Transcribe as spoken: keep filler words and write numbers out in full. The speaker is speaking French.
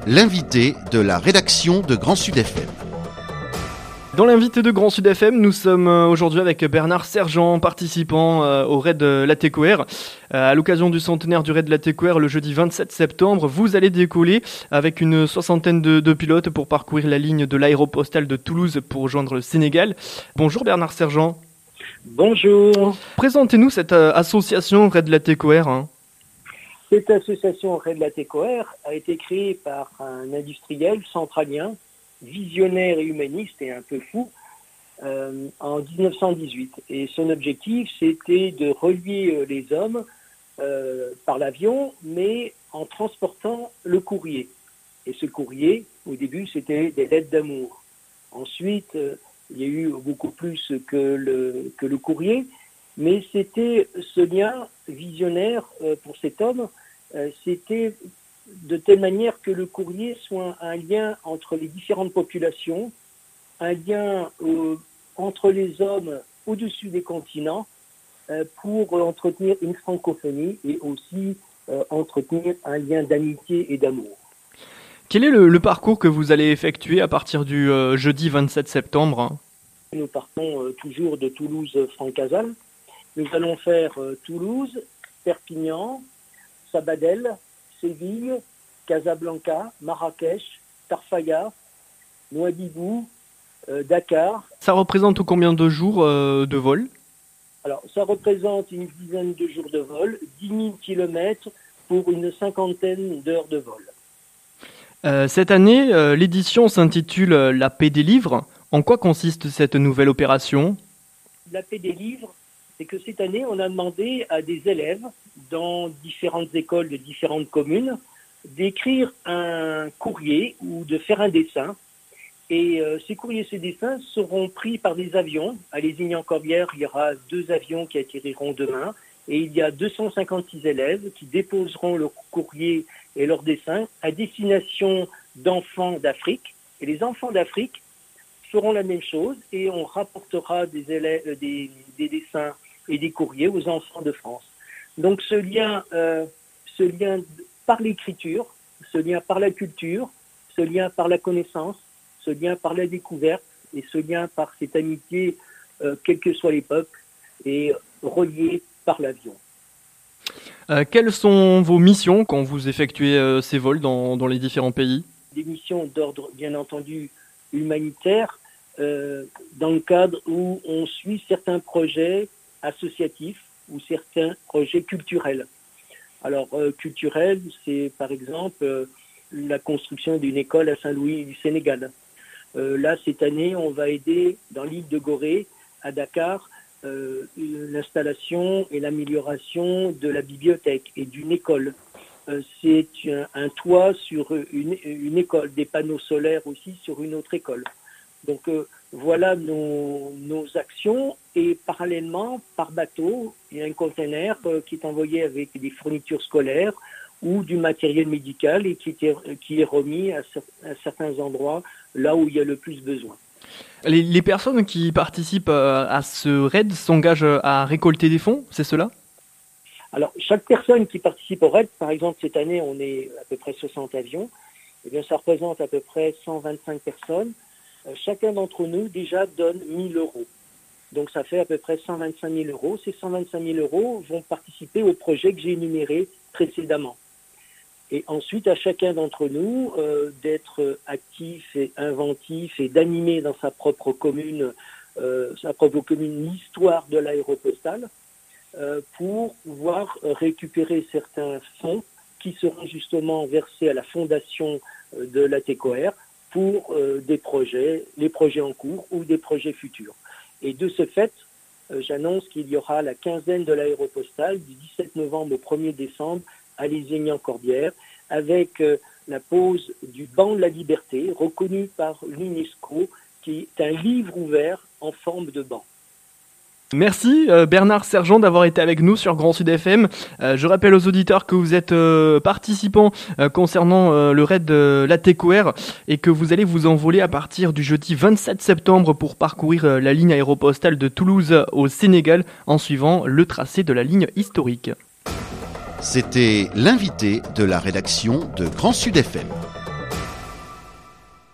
l'invité de la rédaction de Grand Sud F M. Dans l'invité de Grand Sud F M, nous sommes aujourd'hui avec Bernard Sergent, participant au raid Latécoère. À l'occasion du centenaire du raid Latécoère, le jeudi vingt-sept septembre, vous allez décoller avec une soixantaine de, de pilotes pour parcourir la ligne de l'aéropostale de Toulouse pour rejoindre le Sénégal. Bonjour Bernard Sergent. Bonjour. Présentez-nous cette association raid Latécoère. Hein. Cette association raid Latécoère a été créée par un industriel centralien, visionnaire et humaniste et un peu fou, euh, en dix-neuf cent dix-huit. Et son objectif, c'était de relier les hommes euh, par l'avion, mais en transportant le courrier. Et ce courrier, au début, c'était des lettres d'amour. Ensuite, euh, il y a eu beaucoup plus que le, que le courrier, mais c'était ce lien visionnaire euh, pour cet homme, euh, c'était de telle manière que le courrier soit un lien entre les différentes populations, un lien euh, entre les hommes au-dessus des continents euh, pour entretenir une francophonie et aussi euh, entretenir un lien d'amitié et d'amour. Quel est le, le parcours que vous allez effectuer à partir du euh, jeudi vingt-sept septembre? Nous partons euh, toujours de Toulouse-Francazal. Nous allons faire euh, Toulouse, Perpignan, Sabadell, Séville, Casablanca, Marrakech, Tarfaya, Nouadhibou, euh, Dakar. Ça représente combien de jours euh, de vol? Alors, ça représente une dizaine de jours de vol, dix mille kilomètres pour une cinquantaine d'heures de vol. Euh, cette année, euh, l'édition s'intitule « La paix des livres ». En quoi consiste cette nouvelle opération? La paix des livres, c'est que cette année, on a demandé à des élèves dans différentes écoles de différentes communes d'écrire un courrier ou de faire un dessin. Et euh, ces courriers et ces dessins seront pris par des avions. À Lézignan-Corbière, il y aura deux avions qui atterriront demain. Et il y a deux cent cinquante-six élèves qui déposeront leur courrier et leurs dessins à destination d'enfants d'Afrique. Et les enfants d'Afrique feront la même chose et on rapportera des, élèves, des, des dessins et des courriers aux enfants de France. Donc ce lien, euh, ce lien par l'écriture, ce lien par la culture, ce lien par la connaissance, ce lien par la découverte et ce lien par cette amitié, euh, quels que soient les peuples, est relié par l'avion. Euh, quelles sont vos missions quand vous effectuez euh, ces vols dans, dans les différents pays? Des missions d'ordre, bien entendu, humanitaire, euh, dans le cadre où on suit certains projets associatifs ou certains projets culturels. Alors, euh, culturel, c'est par exemple euh, la construction d'une école à Saint-Louis du Sénégal. Euh, là, cette année, on va aider dans l'île de Gorée, à Dakar, euh, l'installation et l'amélioration de la bibliothèque et d'une école. Euh, c'est un, un toit sur une, une école, des panneaux solaires aussi sur une autre école. Donc euh, voilà nos, nos actions et parallèlement, par bateau, il y a un conteneur euh, qui est envoyé avec des fournitures scolaires ou du matériel médical et qui, était, qui est remis à, à certains endroits là où il y a le plus besoin. Les, les personnes qui participent à ce raid s'engagent à récolter des fonds, c'est cela? Alors, chaque personne qui participe au raid, par exemple, cette année, on est à peu près soixante avions, eh bien, ça représente à peu près cent vingt-cinq personnes. Euh, chacun d'entre nous, déjà, donne mille euros. Donc, ça fait à peu près cent vingt-cinq mille euros. Ces cent vingt-cinq mille euros vont participer au projet que j'ai énuméré précédemment. Et ensuite, à chacun d'entre nous euh, d'être actif et inventif et d'animer dans sa propre commune, euh, sa propre commune, l'histoire de l'aéropostale, Euh, pour pouvoir récupérer certains fonds qui seront justement versés à la fondation euh, de Latécoère pour euh, des projets, les projets en cours ou des projets futurs. Et de ce fait, euh, j'annonce qu'il y aura la quinzaine de l'aéropostale du dix-sept novembre au premier décembre à Lézignan-Corbière avec euh, la pose du banc de la liberté reconnu par l'UNESCO qui est un livre ouvert en forme de banc. Merci euh, Bernard Sergent d'avoir été avec nous sur Grand Sud F M. Euh, je rappelle aux auditeurs que vous êtes euh, participant euh, concernant euh, le raid de Latécoère et que vous allez vous envoler à partir du jeudi vingt-sept septembre pour parcourir euh, la ligne aéropostale de Toulouse au Sénégal en suivant le tracé de la ligne historique. C'était l'invité de la rédaction de Grand Sud F M.